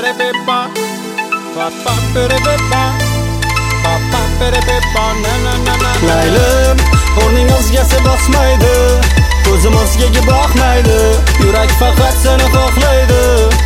Laylim, o'rning o'zgasi bosmaydi, ko'zim o'zgaga boqmaydi, yurak faqat seni xohlaydi.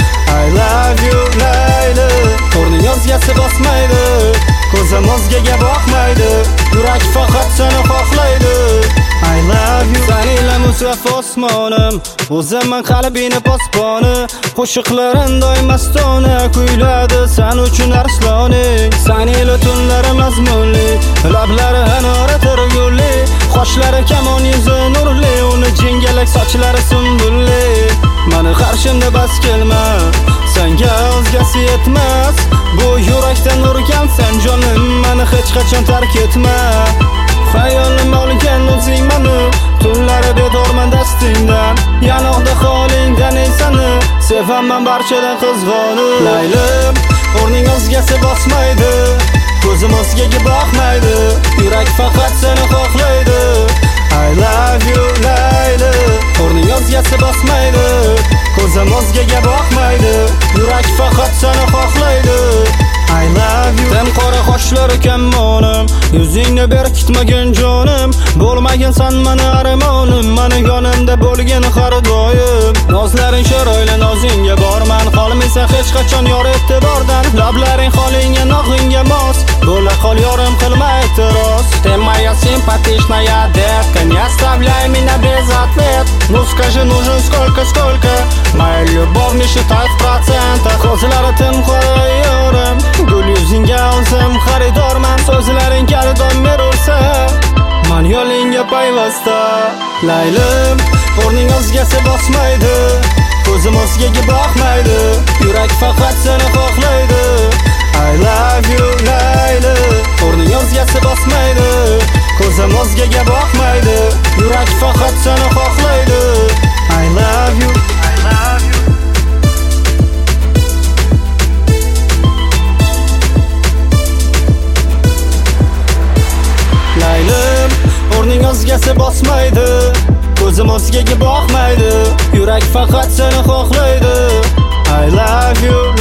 I love you Layli, o'rning o'zgasi bosmaydi, ko'zim o'zgaga boqmaydi, yurak faqat seni xohlaydi. I love you. Sen ila musraf osmonim, o'zaman qalbini posboni, qo'shiqlarim doim mastona kuyladi sen uchun arsloning. Sen ila tunlari mazmunli, lablari hanora turgulli, qoshlari kamon yuzi nurli, uni jingalak sochlari sumbulli. Mani qarshimda bas kelma, senga o'zgasi yetmas, bu yurakdan urgan sen jonim, mani hech qachon tark etma. Hayolim olgan o'zing mani, tunlari bedorman dastingdan, yanoqda holingdan seni sevaman barchadan qizg'onib. Laylim, o'rning o'zgasi bosmaydi, ko'zim o'zgaga boqmaydi, yurak faqat seni xohlaydi. I love you Layli, o'rning o'zgasi bosmaydi, ko'zim o'zgaga boqmaydi, yurak faqat seni xohlaydi. I love you. Sen qora qoshlari kammonim, yuzingni berkitmagin jonim, bo'lmagin sen mani armonim, mani yonimda bo'lgin har doim. Nozlaring chiroyli nozingga borman, qolmaysan hech qachon yor e'tibordan, lablaring holingga nog'ingga mos, bo'la qol yorim qilma e'tiroz. Ты моя симпатичная детка, не оставляй меня без ответ. Ну скажи, нужен сколько, моя любовь не считай в процентах. Ko'zlari tim qora yorim, gul yuzingga olsam xaridorman, so'zlaring kardon berursa, man yo'lingga payvasta. Laylim, o'rning o'zgasi bosmaydi, ko'zim o'zgaga boqmaydi, yurak faqat seni xohlaydi. I love you Layli, o'rning o'zgasi bosmaydi, ko'zim o'zgaga boqmaydi, yurak faqat seni xohlaydi. I love you. Laylim, o'rning o'zgasi bosmaydi, ko'zim o'zgaga boqmaydi, yurak faqat seni xohlaydi. I love you.